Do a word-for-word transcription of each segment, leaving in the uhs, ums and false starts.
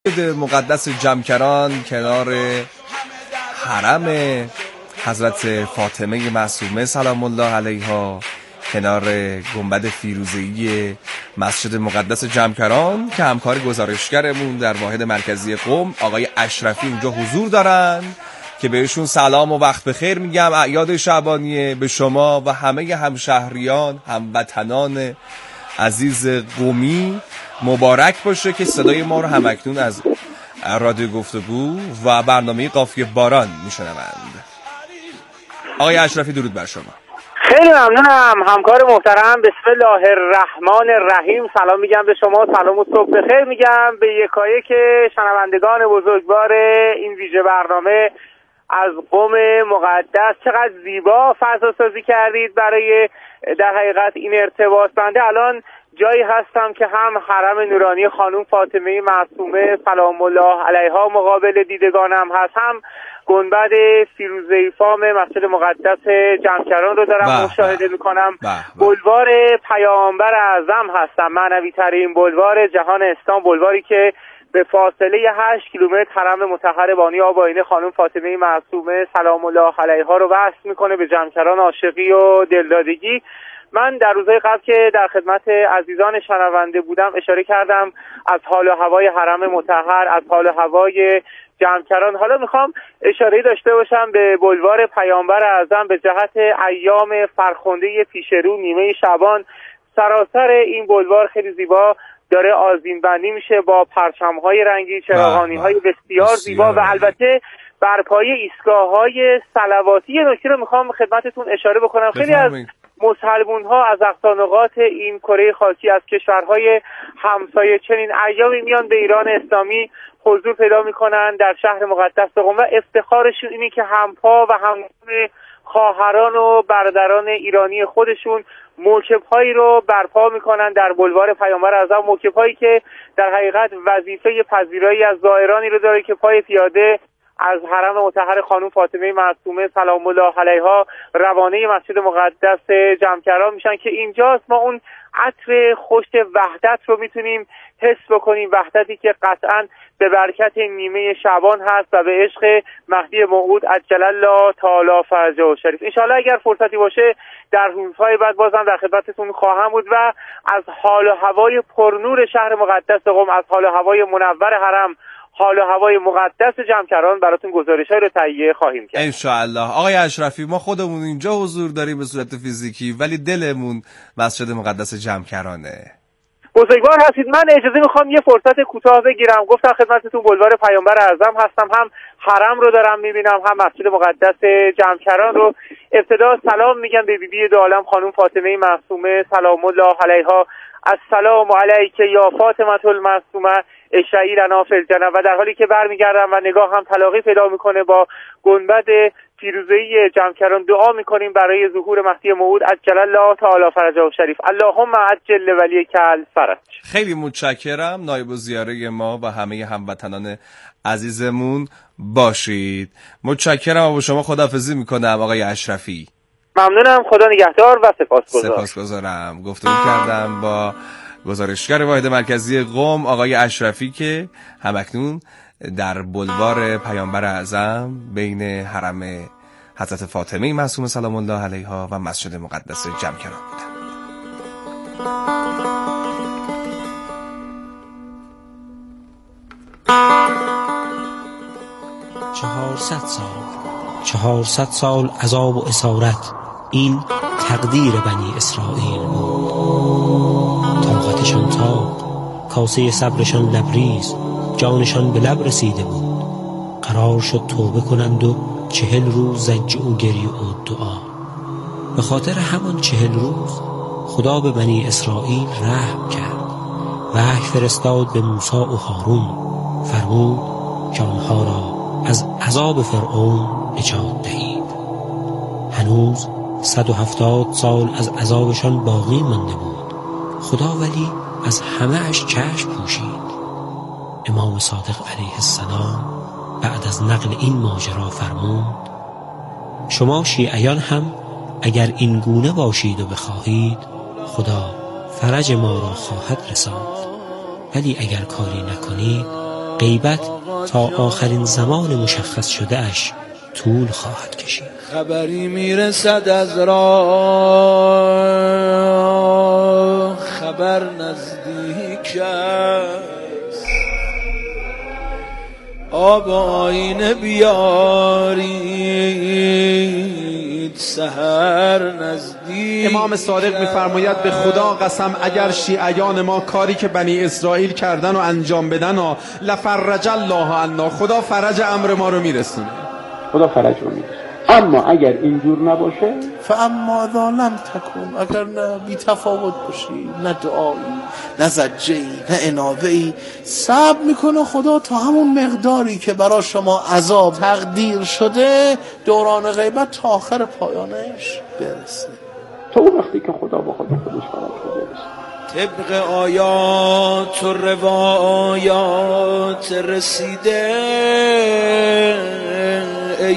مقدس جمکران کنار حرم حضرت فاطمه معصومه سلام الله علیها، کنار گنبد فیروزه‌ای مسجد مقدس جمکران که همکار گزارشگرمون در واحد مرکزی قم آقای اشرفی اونجا حضور دارن که بهشون سلام و وقت بخیر میگم. اعیاد شعبانیه به شما و همه همشهریان هموطنان عزیز قمی مبارک باشه که صدای ما رو همکنون از رادیو گفتگو و برنامه قافیه باران میشنوند. آقای اشرفی درود بر شما. خیلی ممنونم همکار محترم. بسم الله الرحمن الرحیم. سلام میگم به شما، سلام و صبح بخیر میگم به یکایک شنوندگان بزرگوار این ویژه برنامه از قم مقدس. چقدر زیبا فضا سازی کردید برای در حقیقت این ارتباط. بنده الان جایی هستم که هم حرم نورانی خانم فاطمه معصومه سلام الله علیها مقابل دیدگانم هست، هم گنبد فیروزه‌ای فام مسجد مقدس جمکران رو دارم مشاهده میکنم. بلوار پیامبر اعظم هستم، معنوی ترین بلوار جهان اسلام، بلواری که به فاصله هشت کیلومتر حرم مطهر بانی آبائینه خانم فاطمه معصومه سلام الله علیها رو وصل میکنه به جمکران عاشقی و دلدادگی. من در روزهای قبل که در خدمت عزیزان شنونده بودم اشاره کردم از حال و هوای حرم مطهر، از حال و هوای جمکران. حالا میخوام اشاره داشته باشم به بلوار پیامبر اعظم به جهت ایام فرخنده پیش رو نیمه شعبان. سراسر این بلوار خیلی زیبا داره آذین بندی میشه با پرچم‌های رنگی، چراغانی‌های بسیار زیبا و البته برپای ایستگاه‌های صلواتی. یه نکته رو میخوام خدمتتون اشاره بکنم. خیلی از مسلمون ها از اقصانقاط این کره خاکی از کشورهای همسایه چنین ایامی میان به ایران اسلامی حضور پیدا میکنن در شهر مقدس قم و افتخارشون اینه که همپا و هم خواهران و برادران ایرانی خودشون موکب‌هایی رو برپا میکنن در بلوار پیامبر اعظم، موکب‌هایی که در حقیقت وظیفه پذیرایی از زائرانی رو داره که پای پیاده از حرم مطهر خانم فاطمه معصومه سلام الله علیها روانه مسجد مقدس جمکران میشن که اینجاست ما اون عطر خوش وحدت رو میتونیم حس بکنیم، وحدتی که قطعاً به برکت نیمه شعبان هست و به عشق مهدی موعود عجل الله تعالی فرجه شریف. انشاءالله اگر فرصتی باشه در روزهای بعد بازم در خدمتتون خواهم بود و از حال و هوای پرنور شهر مقدس قم، از حال و هوای منور حرم، حال و هوای مقدس جمکران براتون گزارش‌های رو تهیه خواهیم کرد ان شاء الله. آقای اشرفی ما خودمون اینجا حضور داریم به صورت فیزیکی ولی دلمون مسجد مقدس جمکرانه. بزرگوار هستید. من اجازه میخوام یه فرصت کوتاه بگیرم. گفتم خدمتتون بلوار پیامبر اعظم هستم، هم حرم رو دارم میبینم هم مسجد مقدس جمکران رو. ابتدا سلام میگم به بیبی دو عالم خانم فاطمه معصومه سلام الله علیها. السلام علیک یا فاطمه المعصومه اشعی لنا فی الجنه. و در حالی که برمیگردم و نگاه هم تلاقی پیدا میکنه با گنبد فیروزه‌ای جمکران، دعا میکنیم برای ظهور مهدی موعود عجل الله تعالی فرجه شریف. اللهم عجل ولیک الفرج. خیلی متشکرم. نایب الزیاره ما و همه هموطنان عزیزمون باشید. متشکرم و با شما خداحافظی میکنم آقای اشرفی. ممنونم، خدا نگهدار و سپاسگزارم. سپاسگزارم. گفتگو کردم با گزارشگر واحد مرکزی قم آقای اشرفی که همکنون در بلوار پیامبر اعظم بین حرم حضرت فاطمه معصومه سلام الله علیها و مسجد مقدس جمکران بودند. چهارصد سال چهارصد سال عذاب و اسارت، این تقدیر بنی اسرائیل بود. طاقتشان تاق، کاسه صبرشان لبریز، جانشان به لب رسیده بود. قرار شد توبه کنند و چهل روز زجع و گریه و دعا. به خاطر همان چهل روز خدا به بنی اسرائیل رحم کرد. وحی فرستاد به موسی و هارون، فرمود که آنها را از عذاب فرعون نجات دهید. هنوز صد و هفتاد سال از عذابشان باقی مانده بود. خدا ولی از همه اش چشم پوشید. امام صادق علیه السلام بعد از نقل این ماجرا فرمود: شما شیعیان هم اگر این گونه باشید و بخواهید خدا فرج ما را خواهد رساند، ولی اگر کاری نکنید غیبت تا آخرین زمان مشخص شده اش طول خواهد کشید. خبری میرسد از راه، خبر نزدیک است، آب آینه بیارید، سحر نزدیک. امام صادق میفرماید به خدا قسم اگر شیعیان ما کاری که بنی اسرائیل کردن و انجام بدن و لفرج الله عنا، خدا فرج امر ما رو میرسونه، خدا فرج رو میرسونه. اما اگر اینجور نباشه، فاما اذا لم تکن، اگر نه بی تفاوت باشی، نه دعایی، نه زجه‌ای، نه انابه‌ای، صبر میکنه خدا تا همون مقداری که برای شما عذاب تقدیر شده دوران غیبت تا آخر پایانش برسه، تا اون وقتی که خدا با خود خودش فرج رو برسه. طبق آیات و روایات رسیده ای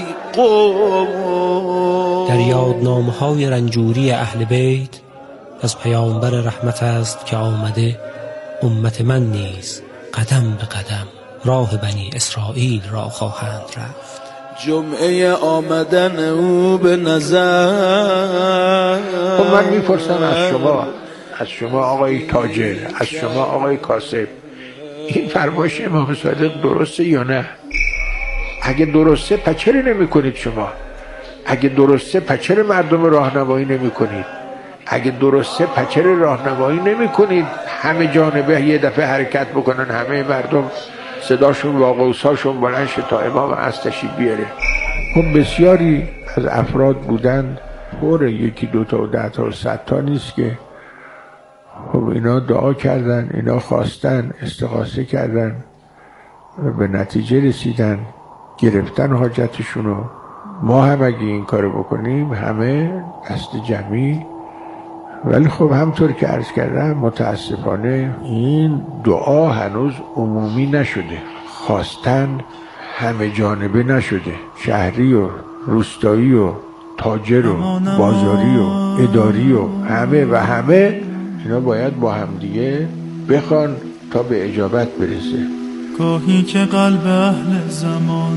قوم. در یادنامه‌های رنجوری اهل بیت از پیامبر رحمت است که آمده امت من نیز قدم به قدم راه بنی اسرائیل را خواهند رفت. جمعه آمدن او به نظر. خب من میپرسم از شما، از شما آقای تاجر، از شما آقای کاسب، این فرمایش امام صادق درسته یا نه؟ اگه درسته پس چرا نمی کنید شما؟ اگه درسته پس چرا مردم راهنمایی نمی کنید؟ اگه درسته پس چرا راهنمایی نمی کنید همه جانبه یه دفعه حرکت بکنن، همه مردم صداشون و قوساشون بلند شه تا امام از تشریف بیاره؟ خب بسیاری از افراد بودن، پر یکی دوتا و ده تا و صد تا نیست که خب اینا دعا کردن، اینا خواستن، استغاثه کردن و به نتیجه رسیدن، گرفتن حاجتشونو. ما هم اگه این کارو بکنیم همه دست جمعی. ولی خب همطور که عرض کردم متاسفانه این دعا هنوز عمومی نشده، خواستن همه جانبه نشده، شهری و روستایی و تاجر و بازاری و اداری و همه و همه اینا باید با هم دیگه بخوان تا به اجابت برسه. گاهی که قلب اهل زمان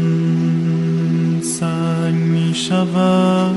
سنگ می شود،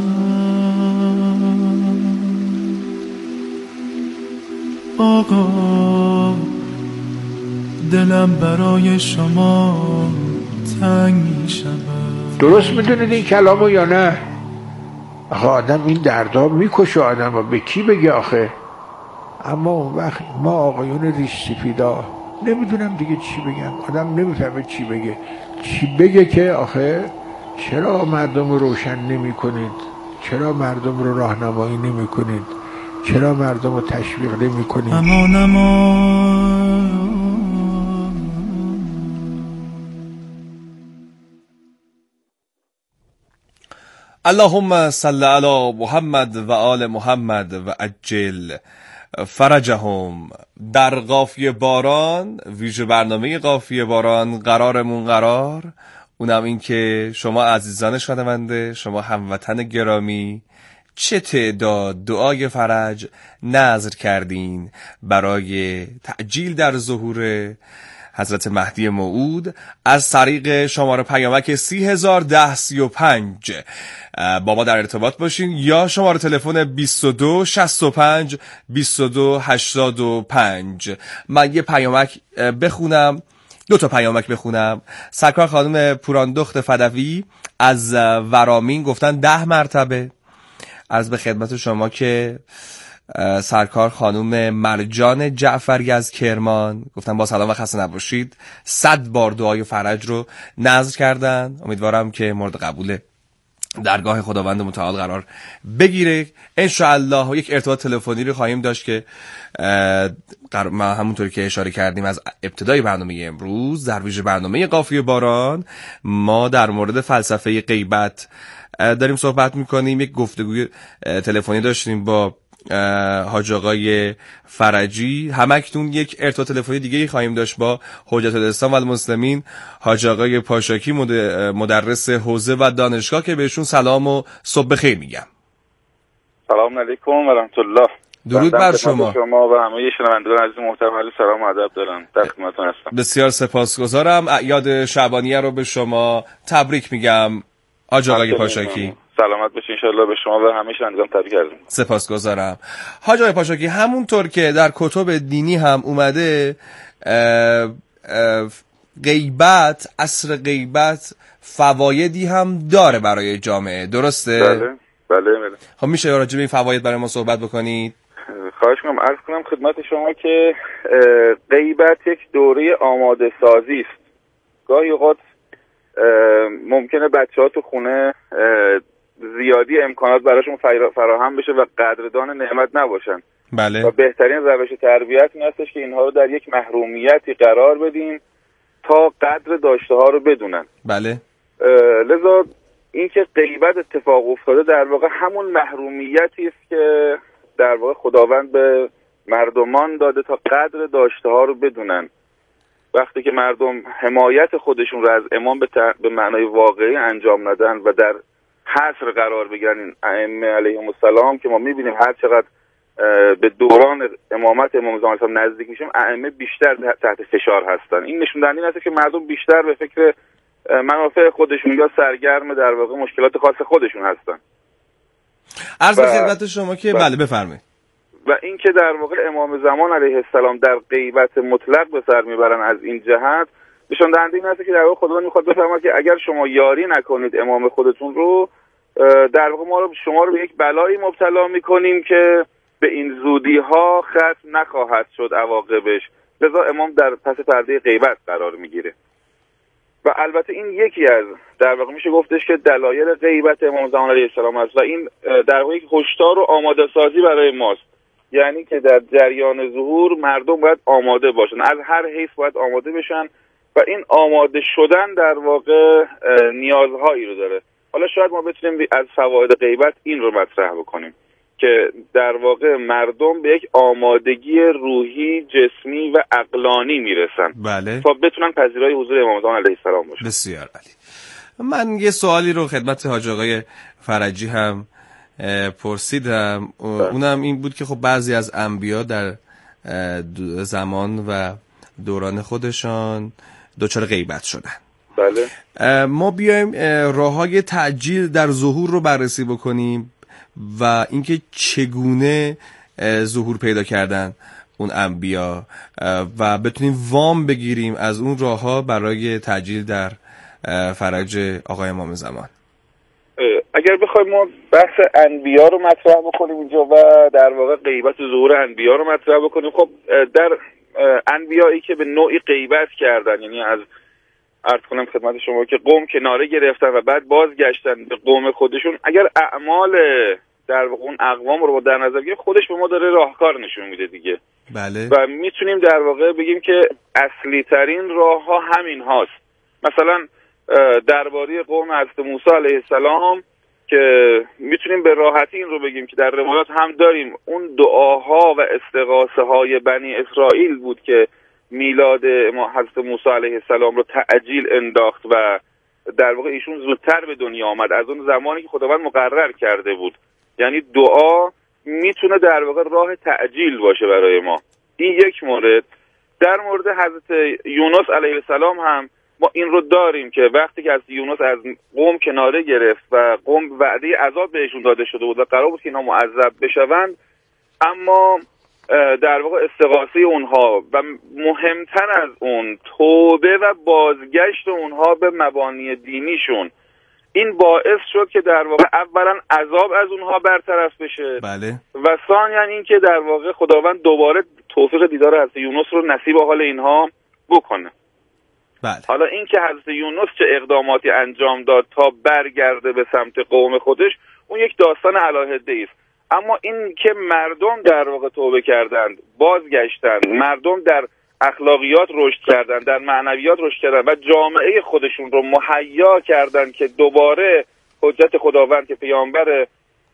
آقا دلم برای شما تنگ می شود. درست میدونید این کلامو یا نه؟ آخه آدم این دردا میکشه آدم ها، به کی بگه آخه؟ اما اون وقت ما آقایون ریش سفیدا نمیدونم دیگه چی بگم، آدم نمیفهمه چی بگه. چی بگه که آخه چرا مردم رو روشن نمی کنید؟ چرا مردم رو راهنمایی نمی کنید؟ چرا مردم رو تشویق نمی کنید؟ امان امان. اللهم صل علی محمد و آل محمد و عجل فرجهم. در قافیه باران، ویژه برنامه قافیه باران، قرارمون قرار اونم این که شما عزیزان شنونده، شما هموطن گرامی، چه تعداد دعای فرج نذر کردین برای تعجیل در ظهور حضرت مهدی موعود از طریق شماره پیامک سی هزار ده سی و پنج با ما در ارتباط باشین، یا شماره تلفن بیست و دو شصت و پنج بیست و دو هشتاد و پنج. من یه پیامک بخونم، دو تا پیامک بخونم. سرکار خانم پوراندخت فدوی از ورامین گفتن ده مرتبه. عرض به خدمت شما که سرکار خانم مرجان جعفری از کرمان گفتن با سلام و خسته نباشید، صد بار دعای فرج رو نذر کردن. امیدوارم که مورد قبول درگاه خداوند متعال قرار بگیره انشاءالله. یک ارتباط تلفنی رو خواهیم داشت که ما همونطوری که اشاره کردیم از ابتدای برنامه امروز در ویژه برنامه قافیه باران ما در مورد فلسفه غیبت داریم صحبت میکنیم. یک گفتگوی تلفنی داشتیم با حاج آقای فرجی. همکنون یک ارتباط تلفنی دیگه خواهیم داشت با حجت الاسلام و المسلمین حاج آقای پاشاکی، مدرس حوزه و دانشگاه، که بهشون سلام و صبح بخیر میگم. سلام علیکم و رحمت الله. درود بر شما. شما و همه شنوندگان عزیز محترم علی سلام و ادب دارم. در خدمتتون هستم. بسیار سپاسگزارم. اعیاد شعبانیه رو به شما تبریک میگم حاج آقای پاشاکی. سلامت باشین ان شاءالله. به شما و همه شنوندگان تبریک عرض می‌کنم. سپاسگزارم. حاج آقای پاشاکی، همونطور که در کتب دینی هم اومده اه اه غیبت، عصر غیبت فوایدی هم داره برای جامعه، درسته؟ بله بله بله. خب میشه راجع به این فواید برای ما صحبت بکنید؟ خواهش می‌کنم. عرض کنم خدمت شما که غیبت یک دوره آماده سازی است. گاهی اوقات ممکنه بچه‌ها تو خونه زیادی امکانات براشون فراهم بشه و قدردان نعمت نباشن. بله. و بهترین روش تربیت این هستش که اینها رو در یک محرومیتی قرار بدیم تا قدر داشته ها رو بدونن. بله. لذا این که غیبت اتفاق افتاده در واقع همون محرومیتی است که در واقع خداوند به مردمان داده تا قدر داشته ها رو بدونن. وقتی که مردم حمایت خودشون رو از امام به, ت... به معنای واقعی انجام ندن و در حصر قرار بگیرن این ائمه علیهم السلام که ما میبینیم هر چقدر به دوران امامت امام زمان اسلام نزدیک میشیم ائمه بیشتر تحت فشار هستن. این نشون دهنده این است که مردم بیشتر به فکر منافع خودشون یا سرگرم در واقع مشکلات خاص خودشون هستن. عرض خدمت شما که بله بفرمایید. و این که در واقع امام زمان علیه السلام در غیبت مطلق به سر میبرن از این جهت نشون دهنده این است که در واقع خداوند میخواد بفرماید که اگر شما یاری نکنید امام خودتون رو، در واقع ما رو شما رو به یک بلایی مبتلا میکنیم که به این زودی ها ختم نخواهد شد عواقبش. لذا امام در پس پرده غیبت قرار میگیره. و البته این یکی از در واقع میشه گفتش که دلایل غیبت امام زمان علیه السلام است و این در واقع یک هشدار و آماده سازی برای ماست. یعنی که در جریان ظهور مردم باید آماده باشن، از هر حیث باید آماده بشن و این آماده شدن در واقع نیازهایی رو داره. حالا شاید ما بتونیم از فواید غیبت این رو مطرح بکنیم که در واقع مردم به یک آمادگی روحی، جسمی و عقلانی میرسن. بله. تا بتونن پذیرای حضور امام زمان علیه السلام باشن. بسیار عالی. من یه سوالی رو خدمت حاج آقای فرجی هم پرسیدم، اونم این بود که خب بعضی از انبیا در زمان و دوران خودشان دچار غیبت شدن. بله. ما بیایم راههای تعجیل در ظهور رو بررسی بکنیم و اینکه چگونه ظهور پیدا کردن اون انبیا و بتونیم وام بگیریم از اون راهها برای تعجیل در فرج آقای امام زمان. اگر بخوایم ما بحث انبیا رو مطرح بکنیم اینجا و در واقع غیبت ظهور انبیا رو مطرح بکنیم، خب در انبیایی که به نوعی غیبت کردن، یعنی از عرض کنم خدمت شما که قوم کناره گرفتن و بعد بازگشتن به قوم خودشون، اگر اعمال در واقع اون اقوام رو در نظر بگیریم خودش به ما داره راهکار نشون میده دیگه. بله. و میتونیم در واقع بگیم که اصلی ترین راه ها همین هاست. مثلا درباره قوم حضرت موسی علیه السلام که میتونیم به راحتی این رو بگیم که در روایات هم داریم اون دعاها و استغاثه های بنی اسرائیل بود که میلاد حضرت موسی علیه السلام رو تعجیل انداخت و در واقع ایشون زودتر به دنیا آمد از اون زمانی که خداوند مقرر کرده بود. یعنی دعا میتونه در واقع راه تعجیل باشه برای ما. این یک مورد. در مورد حضرت یونس علیه السلام هم ما این رو داریم که وقتی که از یونس از قوم کناره گرفت و قوم وعده عذاب بهشون داده شده بود و قرار بود که اینا معذب بشوند، اما در واقع استغاثه اونها و مهمتر از اون توبه و بازگشت اونها به مبانی دینیشون، این باعث شد که در واقع اولا عذاب از اونها برطرف بشه. بله. و ثانیا این که در واقع خداوند دوباره توفیق دیدار حضرت یونس رو نصیب حال اینها بکنه. بله. حالا این که حضرت یونس چه اقداماتی انجام داد تا برگرده به سمت قوم خودش، اون یک داستان علاهده است. اما این که مردم در واقع توبه کردند، بازگشتند، مردم در اخلاقیات رشد کردند، در معنویات رشد کردند و جامعه خودشون رو مهیا کردند که دوباره حجت خداوند که پیامبر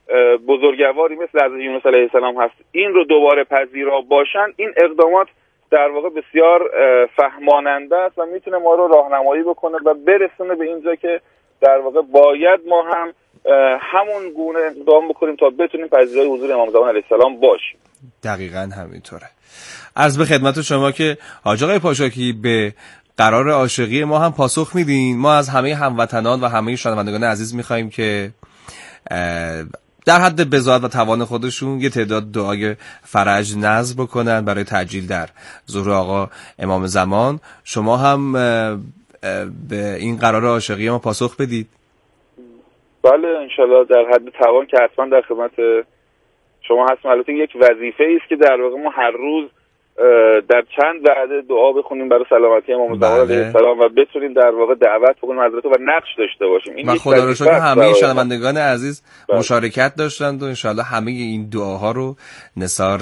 بزرگواری مثل حضرت یونس علیه السلام هست این رو دوباره پذیرا باشن، این اقدامات در واقع بسیار فهماننده است و میتونه ما رو راهنمایی بکنه و برسونه به اینجا که در واقع باید ما هم همون گونه اقدام بکنیم تا بتونیم پذیرای حضور امام زمان علیه السلام باشیم. دقیقاً همینطوره. عرض به خدمت شما که حاج آقای پاشاکی به قرار عاشقی ما هم پاسخ میدین. ما از همه هموطنان و همه شنوندگان عزیز میخوایم که در حد بضاعت و توان خودشون یه تعداد دعای فرج نذر بکنن برای تعجیل در ظهور آقا امام زمان. شما هم به این قرار عاشقی ما پاسخ بدید. بله انشالله در حد توان که حتما در خدمت شما هستم. البته یک وظیفه است که در واقع ما هر روز در چند وعده دعا بخونیم برای سلامتی امام زمان علیه السلام و بتونیم در واقع دعوت بکنیم حضرت و نقش داشته باشیم. این و خدا رو شکر همه شنوندگان عزیز بله. مشارکت داشتند و انشالله همه این دعاها رو نثار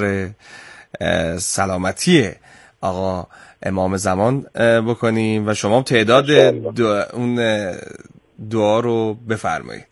سلامتی آقا امام زمان بکنیم و شما تعداد دعا اون دعا رو بفرمایید.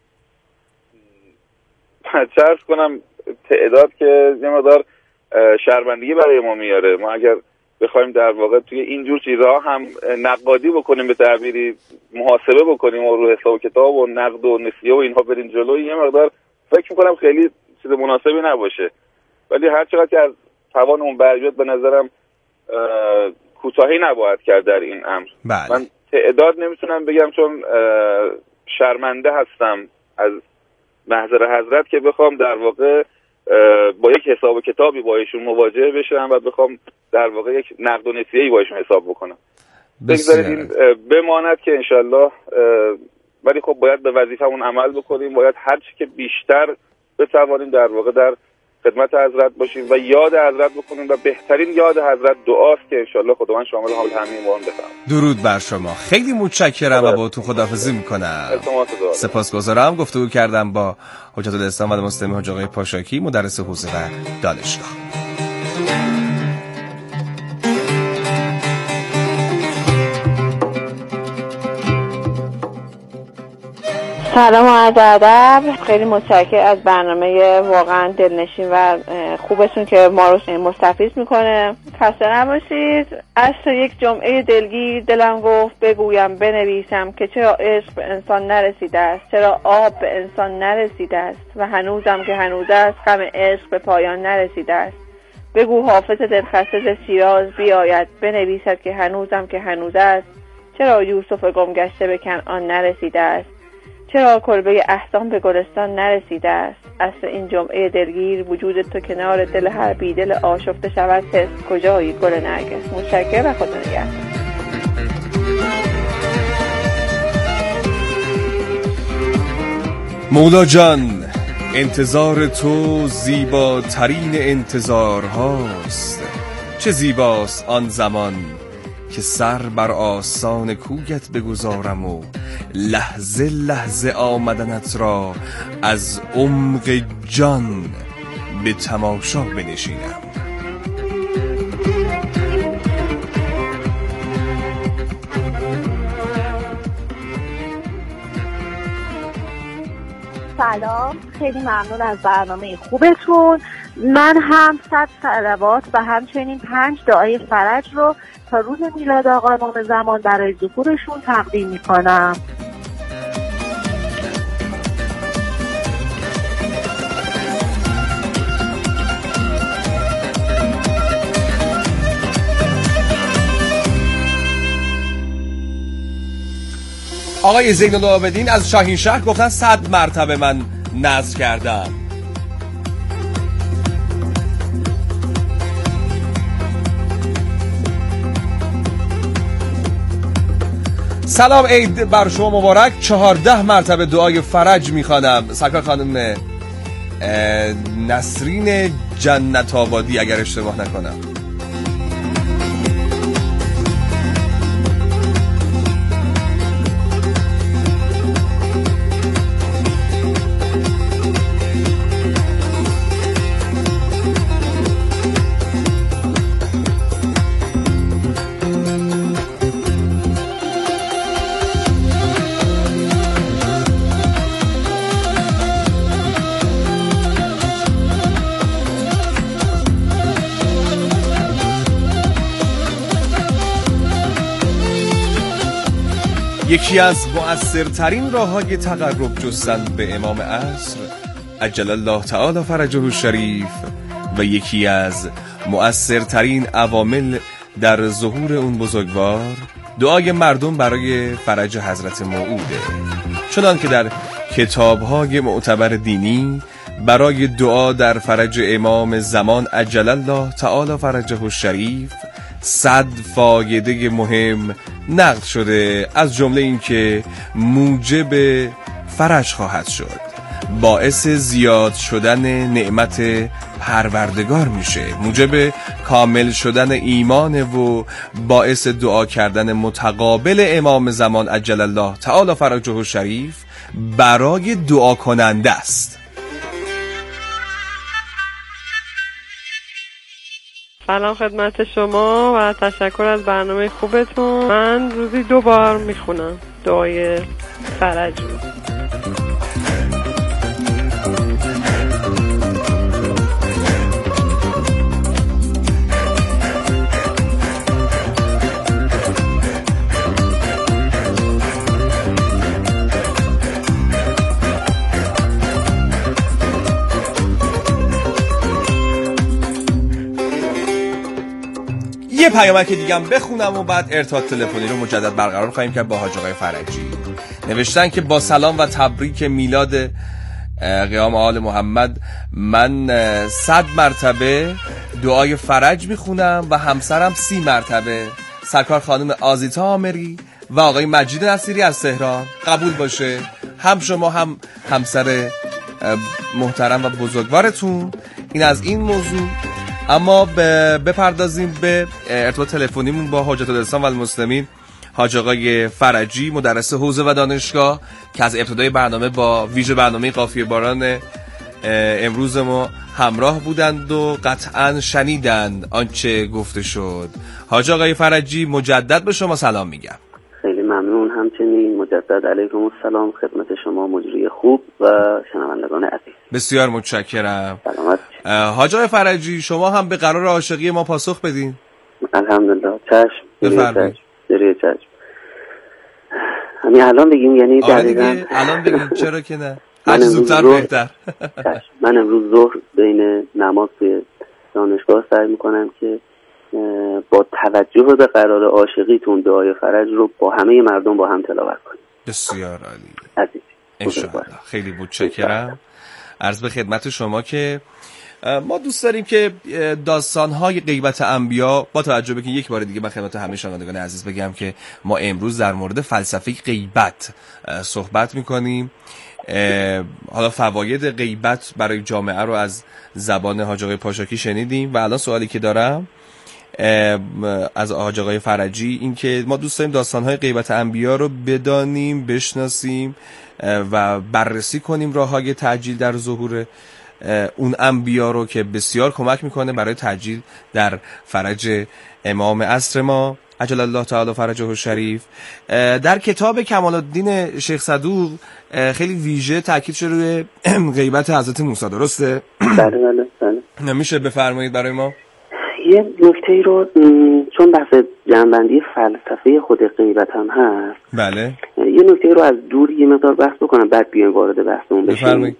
چرس کنم تعداد که یه مقدار شرمندگی برای ما میاره. ما اگر بخوایم در واقع توی اینجور چیزها هم نقادی بکنیم، به تعبیری محاسبه بکنیم و رو حساب کتاب و نقد و نسیه و اینها بریم جلو، یه مقدار فکر میکنم خیلی چیز مناسبی نباشه. ولی هر چقدر که از توان اون برجات به نظرم کوتاهی نباید کرد در این امر. بله. من تعداد نمیتونم بگم چون شرمنده هستم از محضر حضرت که بخوام در واقع با یک حساب و کتابی با ایشون مواجه بشم و بخوام در واقع یک نقد و نسیه‌ای با ایشون حساب بکنم. بگذارید این بماند که انشالله، ولی خب باید به وظیفمون عمل بکنیم. باید هر چی که بیشتر بتوانیم در واقع در خدمت حضرت باشیم و یاد حضرت بکنیم و بهترین یاد حضرت دعاست که انشالله خداوند شامل حال همه ما بفرماید. درود بر شما. خیلی متشکرم و با تو خداحافظی میکنم. سپاسگزارم. گفتگو کردم با حجت الاسلام و المسلمین حاج آقای پاشاکی، مدرس حوزه و دانشگاه. سلام و عرض ادب. خیلی متشکرم از برنامه واقعا دلنشین و خوبتون که ما رو مستفیض میکنه. خسته نباشید. عصر یک جمعه دلگیر دلم گفت بگویم بنویسم که چرا عشق به انسان نرسیده است، چرا آب به انسان نرسیده است و هنوزم که هنوز است غم عشق به پایان نرسیده است. بگو حافظ دلخسته ز شیراز بیاید بنویسد که هنوزم که هنوز است، چرا یوسف گم گشته به کنعان نرسیده است، چرا کلبه احسان به گلستان نرسیده است. اصل این جمعه دلگیر وجود تو کنار دل هر بیدل آشفته شود حس کجایی گل نرگس. متشکرم و خدا نگهدار. مولا جان، انتظار تو زیباترین انتظار هاست. چه زیباست آن زمان که سر بر آستان کویت بگذارم و لحظه لحظه آمدنت را از عمق جان به تماشا بنشینم. سلام، خیلی ممنون از برنامه خوبتون. من هم صد صلوات و همچنین پنج دعای فرج رو تا روز میلاد آقا امام زمان برای ظهورشون تقدیم میکنم. آقای زین العابدین از شاهین شهر گفتن صد مرتبه من نذر کردم. سلام، عید بر شما مبارک. چهارده مرتبه دعای فرج میخوانم. سرکار خانم نسرین جنت آبادی اگر اشتباه نکنم. یکی از مؤثرترین راه‌های تقرب جستن به امام عصر عجل الله تعالی فرجه الشریف و یکی از مؤثرترین عوامل در ظهور اون بزرگوار دعای مردم برای فرج حضرت موعوده. چنان که در کتاب‌های معتبر دینی برای دعا در فرج امام زمان عجل الله تعالی فرجه الشریف صد فایده مهم نقل شده، از جمله این که موجب فرج خواهد شد، باعث زیاد شدن نعمت پروردگار میشه، موجب کامل شدن ایمان و باعث دعا کردن متقابل امام زمان عجل الله تعالی فرجه الشریف برای دعا کننده است. سلام خدمت شما و تشکر از برنامه خوبتون. من روزی دو بار میخونم دعای فرج رو. یه پیامک دیگه هم بخونم و بعد ارتباط تلفنی رو مجدد برقرار خواهیم کرد با حاج آقای فرجی. نوشتن که با سلام و تبریک میلاد قیام آل محمد، من صد مرتبه دعای فرج میخونم و همسرم سی مرتبه. سرکار خانم آزیتا آمری و آقای مجید نصیری از تهران. قبول باشه هم شما هم همسر محترم و بزرگوارتون. این از این موضوع. اما بپردازیم به ارتباط تلفنیمون با حجت الاسلام و المسلمین حاج آقای فرجی، مدرس حوزه و دانشگاه که از ابتدای برنامه با ویژه برنامه قافیه باران امروز ما همراه بودند و قطعا شنیدند آنچه گفته شد. حاج آقای فرجی مجدد به شما سلام میگم. خیلی ممنون. همچنین مجدد علیکم السلام خدمت شما مجری خوب و شنوندگان عزیز. بسیار متشکرم. سلامت. حاج آقای فرجی شما هم به قرار عاشقی ما پاسخ بدین. الحمدلله. چشم. بفرمایید. دریه چشم. همین الان بگیم یعنی دقیقاً الان بگیم چرا که نه. هر زودتر بهتر. من امروز ظهر بین نماز توی دانشگاه سعی میکنم که با توجه به قرار عاشقیتون دعای فرج رو با همه مردم با هم تلاوت کنیم. بسیار عالی. عزیز. انشاءالله. خیلی متشکرم. عرض به خدمت شما که ما دوست داریم که داستان‌های غیبت انبیا، با توجه به که یک بار دیگه من خدمت همه شنوندگان عزیز بگم که ما امروز در مورد فلسفه غیبت صحبت می‌کنیم. حالا فواید غیبت برای جامعه رو از زبان حاج آقای پاشاکی شنیدیم و الان سوالی که دارم از حاج آقای فرجی این که ما دوست داریم داستان‌های غیبت انبیا رو بدانیم، بشناسیم و بررسی کنیم راه‌های تعجیل در ظهور اون انبیا رو که بسیار کمک میکنه برای تعجیل در فرج امام عصر ما عجل الله تعالی فرجه الشریف. در کتاب کمال الدین شیخ صدوق خیلی ویژه تاکید شده روی غیبت حضرت موسی، درسته؟ بله بله بله. میشه بفرمایید برای ما؟ یه نکته رو چون بحث جنبندی فلسفه خود غیبت هم هست، بله، یه نکته رو از دور یه مقدار بحث بکنم بعد بیایم وارد بحثمون بشیم. بفرمایید.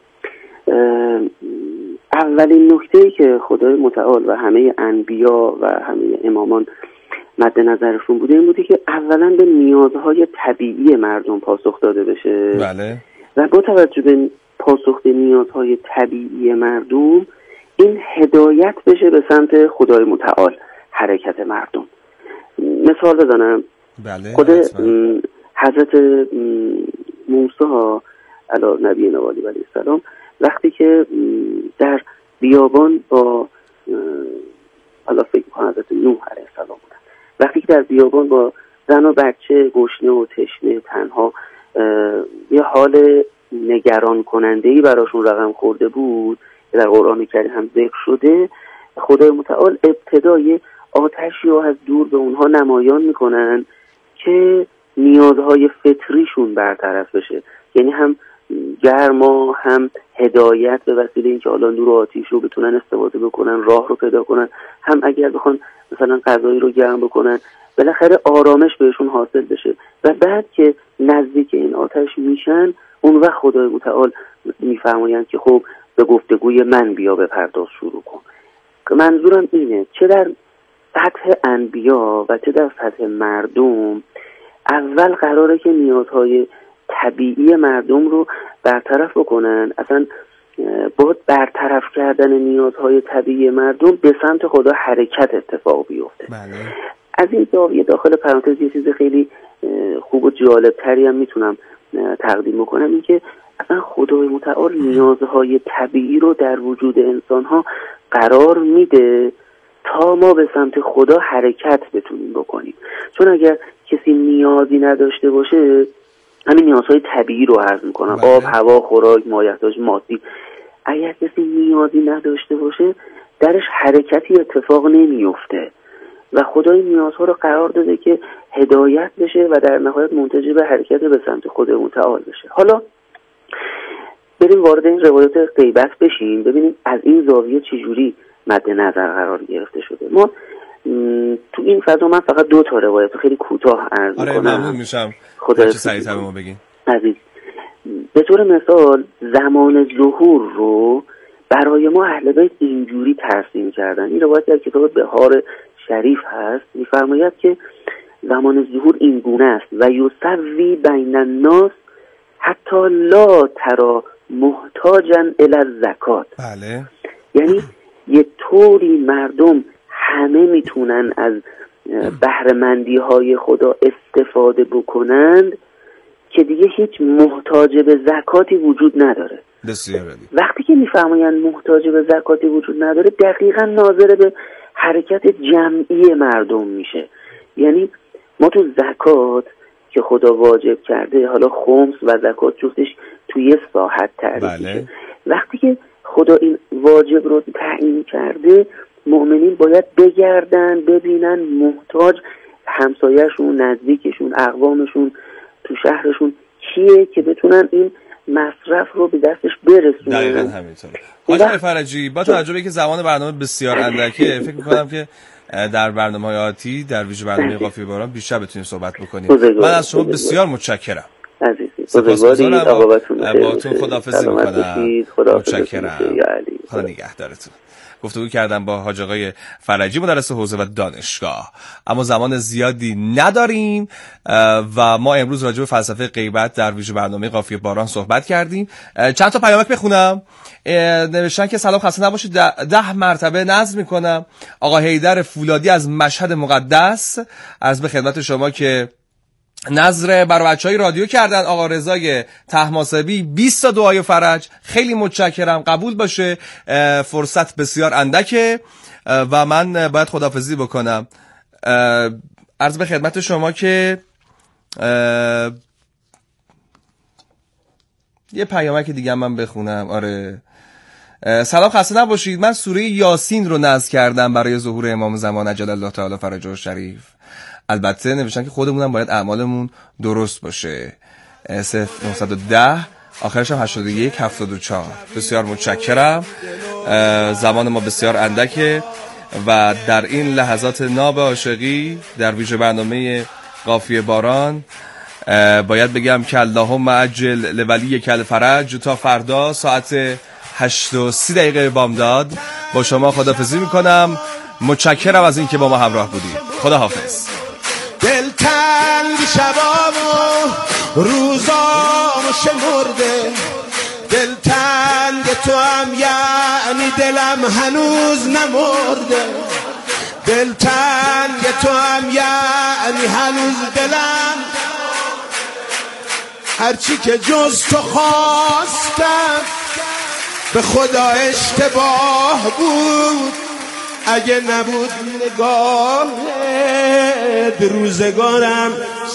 اولین نکته‌ای که خدای متعال و همه انبیا و همه امامان مد نظرشون بوده این بوده که اولا به نیازهای طبیعی مردم پاسخ داده بشه. بله. و با توجه به پاسخ به نیازهای طبیعی مردم این هدایت بشه به سمت خدای متعال حرکت مردم. مثال بزنم. بله. خود حضرت موسی علی نبی نوالی علیه السلام وقتی که در بیابان با حالا فکر کنم حضرت نوح علیه السلام بودن، وقتی که در بیابان با زن و بچه گشنه و تشنه تنها یه حال نگران کننده‌ای براشون رقم خورده بود که در قرآن کریم هم ذکر شده، خدای متعال ابتدای آتشی رو از دور به اونها نمایان میکنن که نیازهای فطریشون برطرف بشه، یعنی هم گرما، هم هدایت به وسیله اینکه حالا نور و آتیش رو بتونن استفاده بکنن، راه رو پیدا کنن، هم اگر بخوان مثلا غذایی رو گرم بکنن بالاخره آرامش بهشون حاصل بشه. و بعد که نزدیک این آتش میشن، اون وقت خدای متعال میفرمایند که خب به گفتگوی من بیا بپرداز، شروع کن. منظورم اینه چه در سطح انبیا و چه در سطح مردم، اول قراره که نیازهای طبیعی مردم رو برطرف بکنن. اصلا با برطرف کردن نیازهای طبیعی مردم به سمت خدا حرکت اتفاق بیفته. بله. از این زاویه داخل پرانتز یه چیز خیلی خوب و جالب تری هم میتونم تقدیم بکنم، این که اصلا خدای متعال نیازهای طبیعی رو در وجود انسانها قرار میده تا ما به سمت خدا حرکت بتونیم بکنیم. چون اگر کسی نیازی نداشته باشه، همین نیازهای طبیعی رو عرض میکنم، بله. آب، هوا، خوراک، مایحتاج مادی، اگر کسی نیازی نداشته باشه درش حرکتی اتفاق نمیفته و خدا این نیازها رو قرار داده که هدایت بشه و در نهایت منتج به حرکت به سمت خدا متعال بشه. حالا بریم وارد این روایات غیبت بشیم، ببینیم از این زاویه چجوری مد نظر قرار گرفته شده. ما تو این فضا من فقط دو تا روایت خیلی کوتاه عرض آره می‌کنم. آره ممنون میشم. خدا سریع‌تر به ما بگین. عزیز، به طور مثال زمان ظهور رو برای ما اهل بیت اینجوری ترسیم کردن. این روایت در کتاب بهار شریف هست، می‌فرماید که زمان ظهور این گونه است و یسوی بین الناس حتی لا ترى محتاجا الی الزکات. بله. یعنی یه طوری مردم همه میتونن از بهره‌مندی های خدا استفاده بکنند که دیگه هیچ محتاج به زکاتی وجود نداره. بسیار عالی. وقتی که میفرمایند محتاج به زکاتی وجود نداره، دقیقاً ناظر به حرکت جمعی مردم میشه. یعنی ما تو زکات که خدا واجب کرده، حالا خمس و زکات جفتش توی ساحت تعریف بله. میشه. وقتی که خدا این واجب رو تعیین کرده، مؤمنین باید بگردن ببینن محتاج همسایه‌شون، نزدیکشون، اقوامشون تو شهرشون کیه که بتونن این مصرف رو به دستش برسونن. دقیقاً همینطوره. حاج فرجی، با توجه به که زمان برنامه بسیار اندکه، فکر می‌کنم که در برنامه‌های آتی در ویژه برنامه قافیه باران بیشتر بتونیم صحبت بکنیم. من از شما بسیار متشکرم. عزیزی بزرگواری، عاقبتون بخیر. باهاتون خداحافظی می‌کنم. متشکرم. خدا نگهدارتون. گفتگو کردم با حاج آقای فرجی، مدرس حوزه و دانشگاه. اما زمان زیادی نداریم و ما امروز راجع به فلسفه غیبت در ویژه برنامه قافیه باران صحبت کردیم. چند تا پیامک بخونم. نوشتن که سلام، خسته نباشید، ده, ده مرتبه نظم میکنم. آقا حیدر فولادی از مشهد مقدس، عرض به خدمت شما که نظر برای بچهای رادیو کردن. آقا رضای طهماسبی بیست تا دعای فرج، خیلی متشکرم، قبول باشه، فرصت بسیار اندکه و من باید خداحافظی بکنم. عرض به خدمت شما که یه پیامک دیگه من بخونم. آره، سلام، خسته نباشید، من سوره یاسین رو نذر کردم برای ظهور امام زمان عجل الله تعالی فرجه الشریف. البته نوشتن که خودمونم باید اعمالمون درست باشه. صفر نهصد و ده آخرش هم هشتاد و یک هفتاد و چهار. بسیار متشکرم. زمان ما بسیار اندکه و در این لحظات ناب عاشقی در ویژه برنامه قافیه باران باید بگم که اللهم عجل لولی کل فرج. تا فردا ساعت هشت و سی دقیقه بامداد با شما خداحافظی میکنم. متشکرم از اینکه با ما همراه بودید. خدا حافظ. دلتنگ شبام و روزام شمرده، دلتنگ تو هم یعنی دلم هنوز نمرده، دلتنگ تو هم یعنی هنوز دلم، هرچی که جز تو خواستم به خدا اشتباه بود، اگه نبود نگاهت روزگارم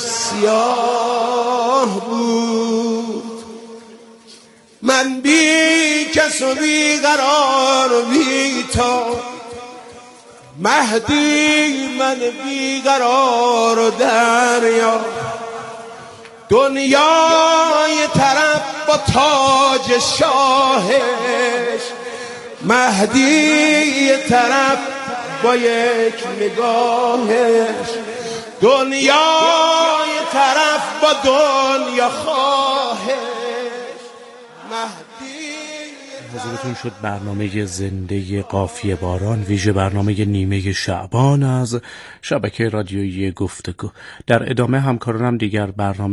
سیاه بود. من بی کس و بی قرار و بی تا، مهدی من بی قرار و دریا، دنیای طرف با تاج شاهش، مهدی یه طرف با یک نگاهش، دنیا یه طرف با دنیا خواهش. حضورتون شد برنامه زنده قافیه باران، ویژه برنامه نیمه شعبان از شبکه رادیویی گفتگو. در ادامه همکارانم دیگر برنامه